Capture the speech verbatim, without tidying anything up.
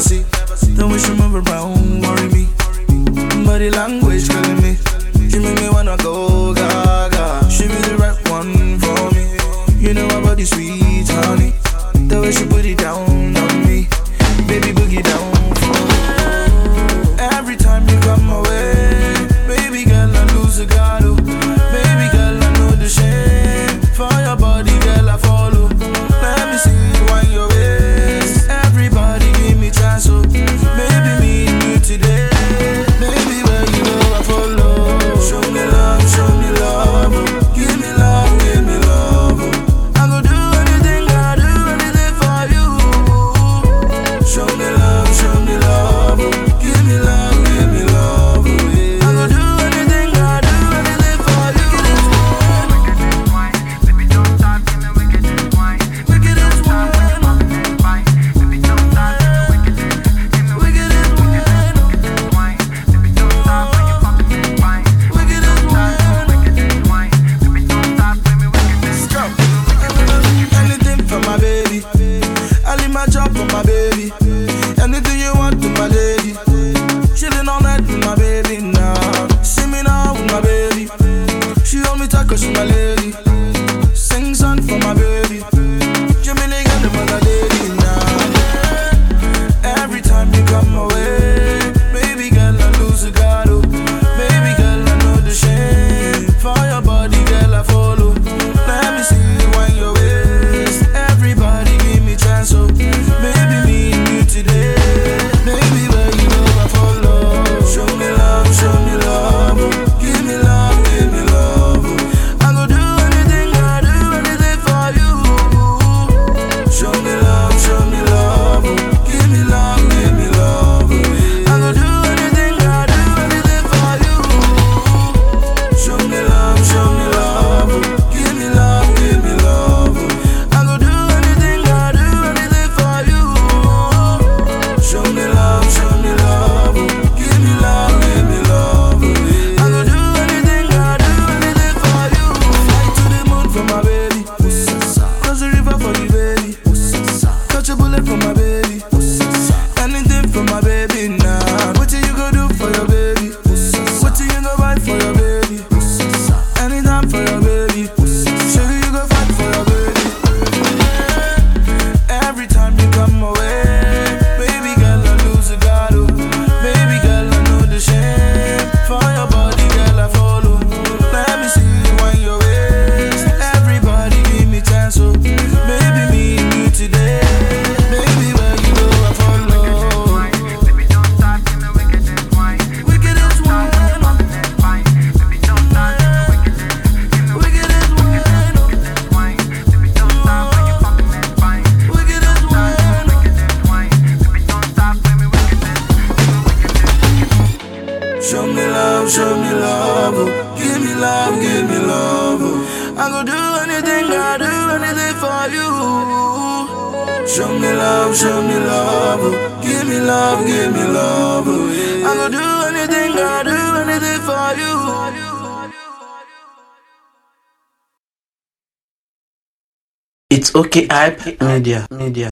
see. The way she move around worry me. Body language killing me. She make me wanna go gaga. She be the right one for me. You know her body sweet, honey. The way she put it down on me. Baby, boogie down for me. Every time you come my way, baby girl, I lose a guard. Baby girl, I know the shame. For your body, girl, I follow. Let me see you wind your waist. Everybody give me chance, oh. Baby, me and you today. Baby, where you go, I follow. Show me love, show me love, oh. Give me love, give me love, oh. I go do anything, I do anything for you. Show me love, show me love, oh. Give me love, give me love, oh, yeah. I go do anything, I do anything for you. Baby, don't stop, give me wickedest wine. Wickedest wine, Baby, don't stop, give me wickedest. Give me wickedest wine, wine. Baby, don't stop when you fucking me fine. wickedest wine. Wickedest wine. Baby, don't stop, give me wickedest. Stop. Anything for my baby. I leave my job for my baby. Anything you want with my lady. Chillin' all night with my baby now. See me now with my baby. She hold me tight 'cause she my lady. Sing song for my baby. Jimmy Lee got the mother lady now. Every time you come my way, baby girl, I lose a guard. Oh. Baby girl, I know the shame. For your body, girl, I follow. Let me see you wind your waist. Everybody give me chance, oh. Baby, me and you today. Baby, where you go, I follow. Show me love, show me love, oh. Give me love, give me love, oh. I go do anything, I do anything for you. Show me love, show me love, oh. Give me love, give me love, oh. I go do anything, I do anything for you. Show me love, show me love, oh. Give me love, give me love, oh. I go do anything, I do anything for you. Show me love, show me love, oh. Give me love, give me love, oh. I go do anything, I do anything for you. Fly to the moon for my baby. Cross the river for the baby. Catch a bullet for my baby. Anything for my baby now. What you go do for your baby? What you go buy for your baby? Anytime for your baby. Show you go fight for your baby. Every time you come my way, baby girl, I lose a guard. Oh. Baby girl, I know the shame. For your body, girl, I follow. Let me see you wind your waist. Everybody give me chance, oh. Baby, me and you today. Baby, where you go, I follow. Baby, don't stop, give me wickedest wine. Wickedest wine, Fine. Baby, don't stop, give me wickedest. Give me wickedest wine, wickedest wine. Baby, don't stop when you fucking me fine. wickedest wine. Wickedest wine. Baby, don't stop, give me wickedest. Give me wickedest. Show me love, show me love, oh. Give me love, give me love, oh. I go do anything, I do anything for you. Show me love, show me love, oh. Give me love, give me love, oh. I go do anything, I do anything for you. It's okay, hype media, media.